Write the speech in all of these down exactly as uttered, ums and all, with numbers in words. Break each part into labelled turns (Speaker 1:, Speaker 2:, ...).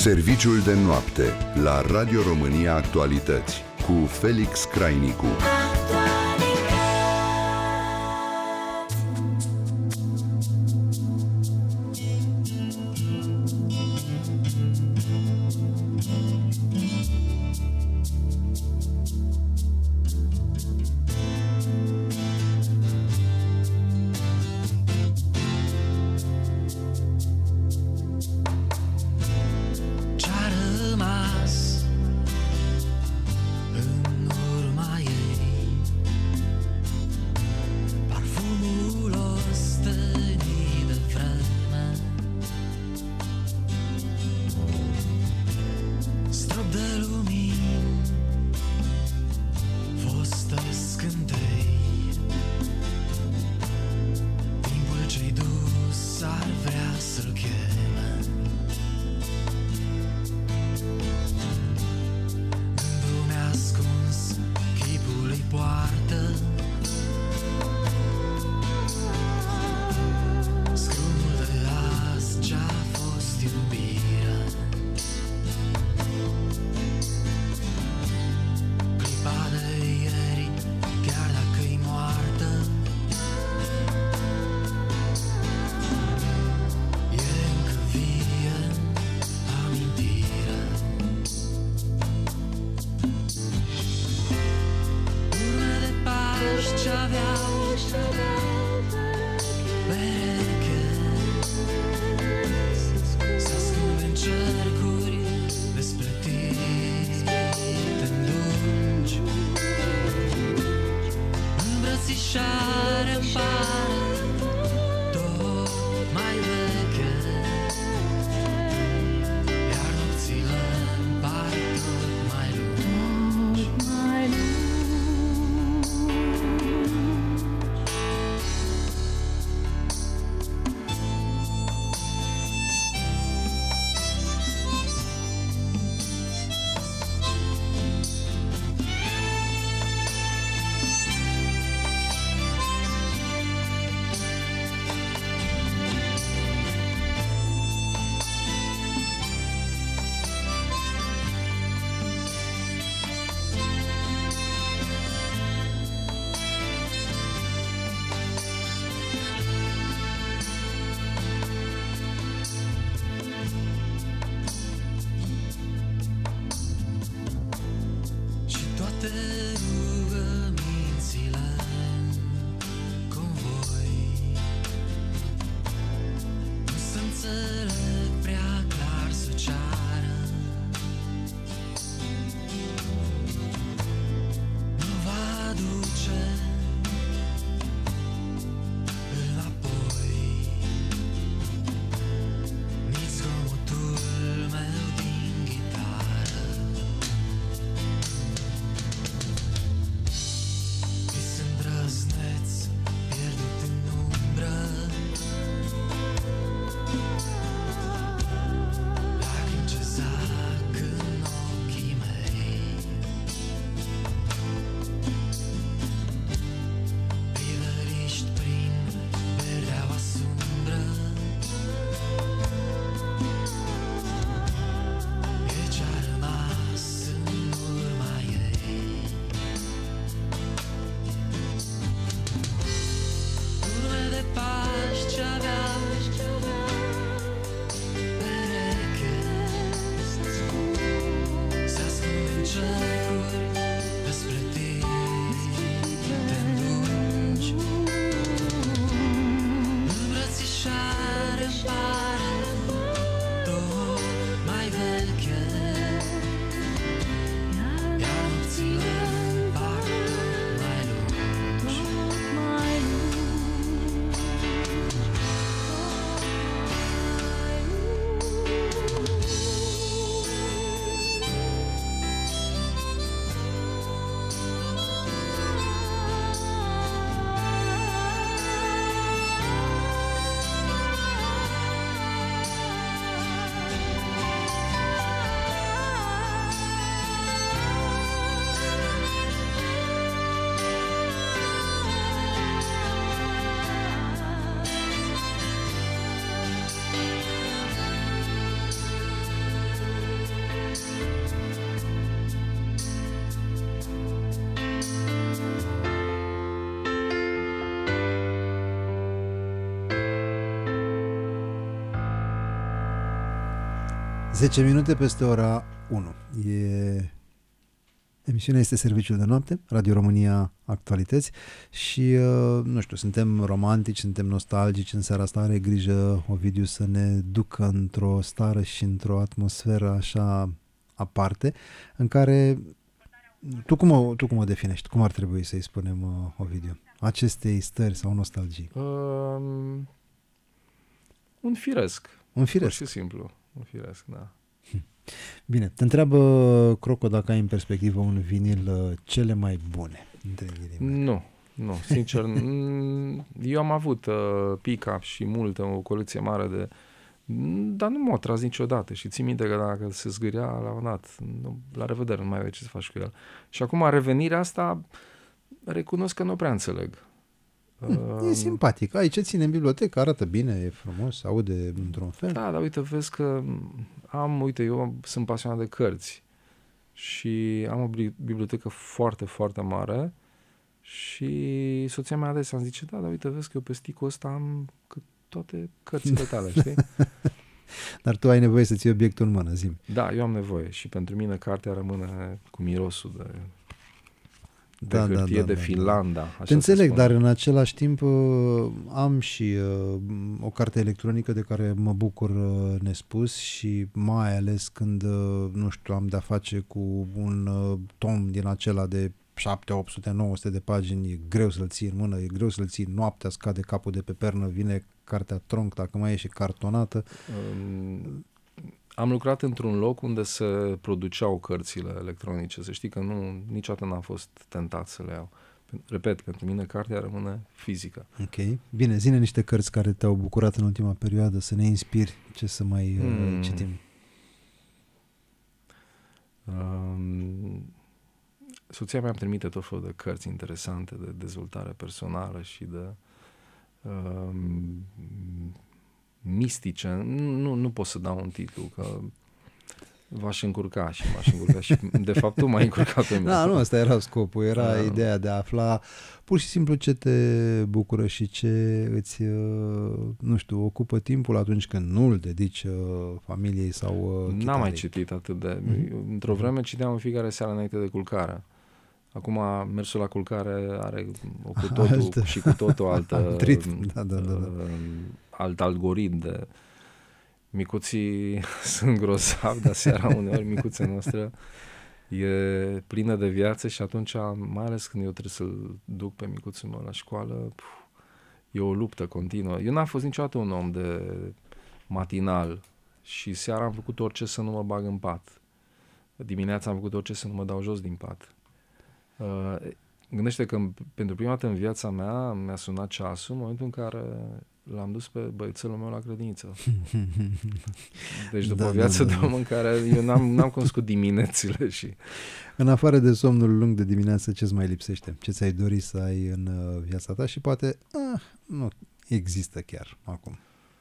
Speaker 1: Serviciul de noapte la Radio România Actualități cu Felix Crainicu.
Speaker 2: zece minute peste ora unu. E... Emisiunea este Serviciul de Noapte, Radio România Actualități și, nu știu, suntem romantici, suntem nostalgici în seara asta, are grijă Ovidiu să ne ducă într-o stare și într-o atmosferă așa aparte, în care tu cum o, tu cum o definești? Cum ar trebui să-i spunem, Ovidiu? Acestei stări sau nostalgii?
Speaker 3: Um, un firesc.
Speaker 2: Un firesc.
Speaker 3: Pur și simplu. Un firesc, da.
Speaker 2: Bine, te întreabă Croco dacă ai în perspectivă un vinil cele mai bune dintre ghilimele.
Speaker 3: Nu, nu, sincer, eu am avut uh, pick-up și multă, o colecție mare de, dar nu m-a atras niciodată și țin minte că dacă se zgâria la un dat, nu, la revedere, nu mai ai ce să faci cu el. Și acum revenirea asta, recunosc că nu prea înțeleg.
Speaker 2: Hmm, e simpatic. Aici ține în bibliotecă, arată bine, e frumos, aude într-un fel.
Speaker 3: Da, dar uite, vezi că am, uite, eu sunt pasionat de cărți și am o bibliotecă foarte, foarte mare și soția mea adesea îmi zice, da, dar uite, vezi că eu pe sticul ăsta am toate cărțile tale, știi?
Speaker 2: Dar tu ai nevoie să ții obiectul în mână, zi-mi.
Speaker 3: Da, eu am nevoie și pentru mine cartea rămâne cu mirosul de... de
Speaker 2: da,
Speaker 3: hârtie,
Speaker 2: da, da,
Speaker 3: de
Speaker 2: da,
Speaker 3: Finlanda.
Speaker 2: Da. Te înțeleg, dar în același timp am și uh, o carte electronică de care mă bucur uh, nespus și mai ales când, uh, nu știu, am de-a face cu un uh, tom din acela de șapte, opt sute, nouă sute de pagini, e greu să-l ții în mână, e greu să-l ții noaptea, scade capul de pe pernă, vine cartea tronc, dacă mai e și cartonată.
Speaker 3: Um... Am lucrat într-un loc unde se produceau cărțile electronice. Să știi că nu, niciodată n-am fost tentat să le iau. Repet, pentru mine cartea rămâne fizică.
Speaker 2: Ok. Bine, zi-ne niște cărți care te-au bucurat în ultima perioadă, să ne inspiri ce să mai hmm. uh, citim.
Speaker 3: Um, soția mea îmi trimite tot felul de cărți interesante de dezvoltare personală și de... Um, mistice, nu, nu pot să dau un titlu, că v-aș încurca și m-aș încurca și de fapt tu m-ai încurcat pe mine.
Speaker 2: Da, nu, ăsta era scopul, era da. Ideea de a afla pur și simplu ce te bucură și ce îți, nu știu, ocupă timpul atunci când nu îl dedici familiei sau chitarei.
Speaker 3: N-am mai citit atât de... Mm-hmm. Într-o vreme citeam în fiecare seară înainte de culcare. Acum mersul la culcare are o cu totul altă. și cu totul altă...
Speaker 2: da, da, da, da.
Speaker 3: alt algoritm de micuții sunt grozavi, dar seara uneori micuța noastră e plină de viață și atunci, mai ales când eu trebuie să-l duc pe micuțul meu la școală, puf, e o luptă continuă. Eu n-am fost niciodată un om de matinal și seara am făcut orice să nu mă bag în pat. Dimineața am făcut orice să nu mă dau jos din pat. Uh, gândește că pentru prima dată în viața mea mi-a sunat ceasul în momentul în care l-am dus pe băiețelul meu la grădiniță. Deci după da, o viață da, da, de om în care eu n-am, n-am cunoscut diminețile și...
Speaker 2: În afară de somnul lung de dimineață, ce-ți mai lipsește? Ce ți-ai dori să ai în viața ta și poate ah, nu există chiar acum?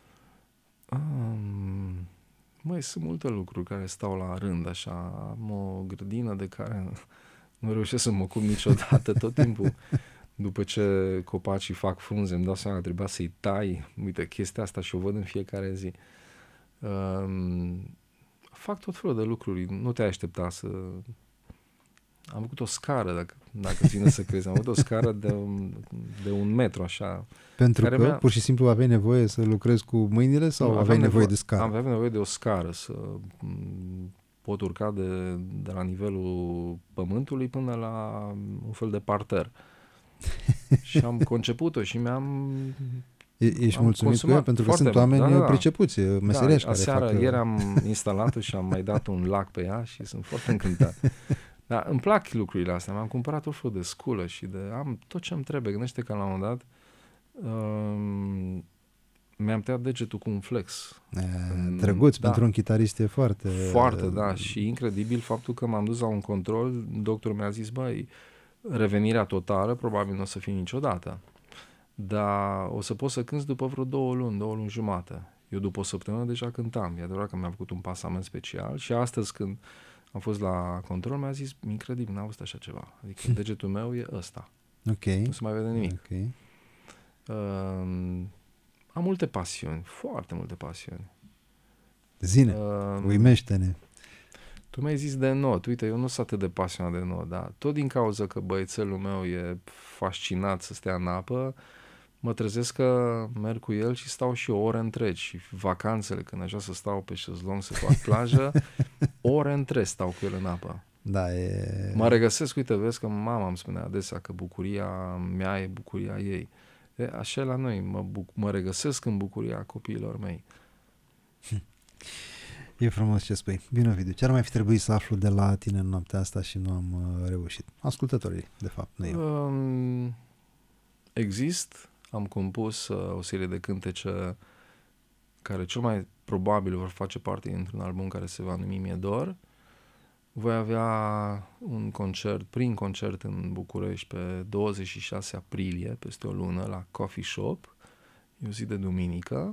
Speaker 3: Um, măi, sunt multe lucruri care stau la rând, așa. Am o grădină de care nu reușesc să mă ocup niciodată, tot timpul. După ce copacii fac frunze, îmi dau seama că trebuia să-i tai. Uite, chestia asta și o văd în fiecare zi. Um, fac tot felul de lucruri. Nu te-ai aștepta să... Am făcut o scară, dacă, dacă ține să crezi. Am făcut o scară de un, de un metru, așa.
Speaker 2: Pentru că mi-a... pur și simplu aveai nevoie să lucrezi cu mâinile sau nu, aveai nevoie, nevoie de scară?
Speaker 3: Am avut nevoie de o scară să pot urca de, de la nivelul pământului până la un fel de parter. Și am conceput-o și mi-am
Speaker 2: e, Ești mulțumit cu ea? Pentru că sunt oameni da, da, pricepuți, meseriași
Speaker 3: da,
Speaker 2: care
Speaker 3: aseară,
Speaker 2: fac...
Speaker 3: ieri am instalat-o și am mai dat un lac pe ea și sunt foarte încântat. Dar îmi plac lucrurile astea. Mi-am cumpărat o fel de sculă și de am tot ce îmi trebuie. Gândește că la un moment dat um, mi-am tăiat degetul cu un flex.
Speaker 2: E, drăguț, da, pentru un chitarist e foarte...
Speaker 3: Foarte, da. Și incredibil faptul că m-am dus la un control, doctorul mi-a zis, băi, revenirea totală probabil nu o să fie niciodată. Dar o să poți să cânti după vreo două luni, două luni jumate. Eu după o săptămână deja cântam. E adevărat că mi-am făcut un pasament special și astăzi când am fost la control mi-a zis, incredibil, n-a văzut așa ceva. Adică degetul meu e ăsta.
Speaker 2: Ok.
Speaker 3: Nu se mai vede nimic.
Speaker 2: Okay.
Speaker 3: Uh, am multe pasiuni, foarte multe pasiuni.
Speaker 2: Zine, uh, uimește-ne.
Speaker 3: Tu mi-ai zis de not. Uite, eu nu sunt atât de pasionat de not, dar tot din cauza că băiețelul meu e fascinat să stea în apă, mă trezesc că merg cu el și stau și ore întregi. Și vacanțele, când așa să stau pe șezlong să fac plajă, ore întregi stau cu el în apă.
Speaker 2: Da, e...
Speaker 3: Mă regăsesc, uite, vezi că mama îmi spunea adesea că bucuria mea e bucuria ei. E, așa e la noi, mă, buc- mă regăsesc în bucuria copiilor mei.
Speaker 2: E frumos ce spui. Bine, Ovidiu, ce ar mai fi trebuit să aflu de la tine în noaptea asta și nu am uh, reușit? Ascultătorii, de fapt, nu eu.
Speaker 3: Um, exist, am compus uh, o serie de cântece care cel mai probabil vor face parte dintr-un album care se va numi Mie Dor. Voi avea un concert, prin concert în București pe douăzeci și șase aprilie, peste o lună, la Coffee Shop. E o zi de duminică.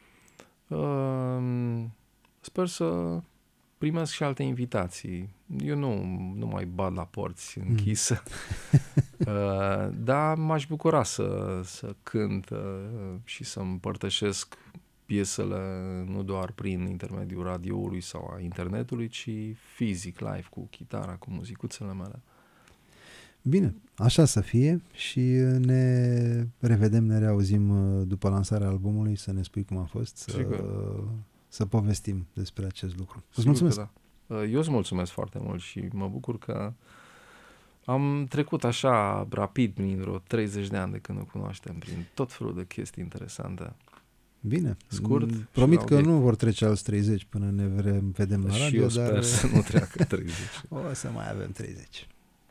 Speaker 3: Uh, sper să primesc și alte invitații. Eu nu, nu mai bat la porți închise. Mm. uh, dar m-aș bucura să, să cânt uh, și să împărtășesc piesele nu doar prin intermediul radioului sau a internetului, ci fizic, live, cu chitara, cu muzicuțele mele.
Speaker 2: Bine, așa să fie și ne revedem, ne reauzim după lansarea albumului, să ne spui cum a fost, să, să povestim despre acest lucru. Îți mulțumesc! Da.
Speaker 3: Eu îți mulțumesc foarte mult și mă bucur că am trecut așa rapid prin vreo treizeci de ani de când o cunoaștem, prin tot felul de chestii interesante.
Speaker 2: Bine,
Speaker 3: scurt.
Speaker 2: Promit că nu vor trece alți treizeci până ne vedem la
Speaker 3: și
Speaker 2: radio,
Speaker 3: eu sper
Speaker 2: dar
Speaker 3: să nu treacă treizeci.
Speaker 2: O să mai avem treizeci.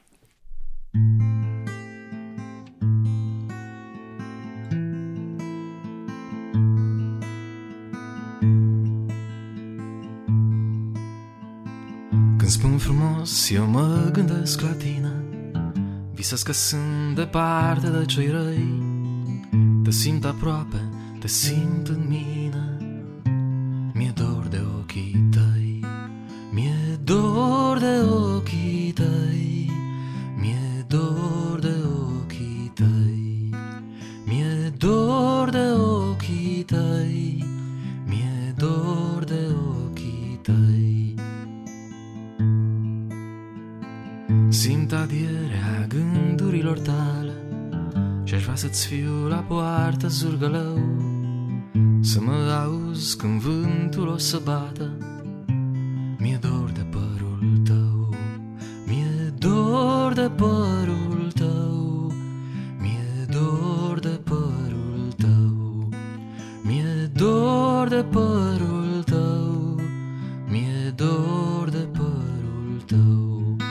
Speaker 4: Când spun frumos, eu mă gândesc la tine, visez că sunt departe de cei răi, te simt aproape, te simt în mine. Mi-e dor de ochii tăi, mi-e dor de ochii tăi, mi-e dor de ochii tăi, mi-e dor de ochii tăi, mi-e dor de ochii tăi. Simt adierea gândurilor tale și-aș vrea să-ți fiu la poartă zurgălău, să mă auzi când vântul o să bată. Mi-e dor de părul tău, mi-e dor de părul tău, mi-e dor de părul tău, mi-e dor de părul tău, mi-e dor de părul tău.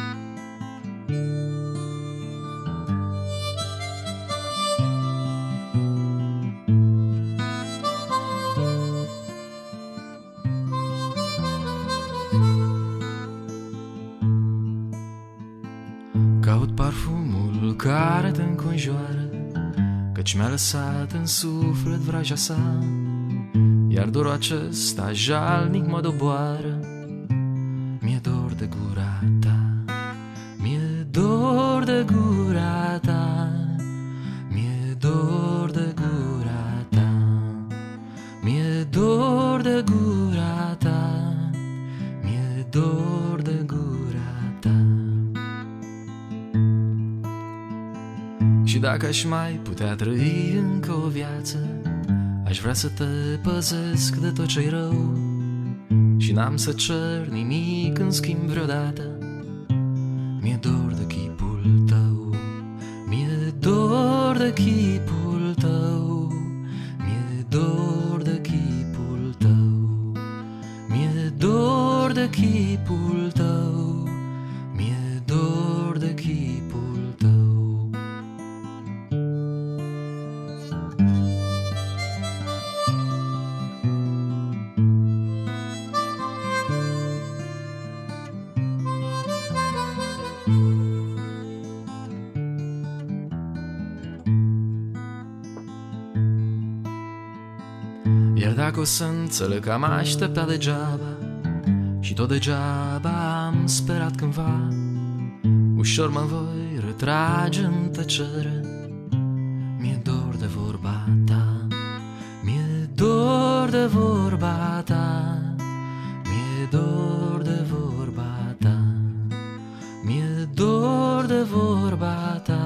Speaker 4: Caut parfumul care te înconjoară, căci mi-a lăsat în suflet vraja sa, iar dorul acesta jalnic mă doboară. Mi-e dor de gura ta, mi-e dor de gura ta, mi-e dor de gura ta, mi-e dor de gura ta, mi-e dor de gura ta. Și dacă aș mai putea trăi încă o viață, aș vrea să te păzesc de tot ce-i rău și n-am să cer nimic în schimb vreodată. Mi-e dor de chipul tău, mi-e dor de chipul tău, mi-e dor de chipul tău, mi-e dor de chipul tău, mi-e dor de chipul tău. Iar dacă o să înțeleg că am așteptat degeaba și tot degeaba am sperat cândva, ușor mă voi retrage în tăcere. Mi-e dor de vorba ta, mi-e dor de vorba ta, de vorba ta.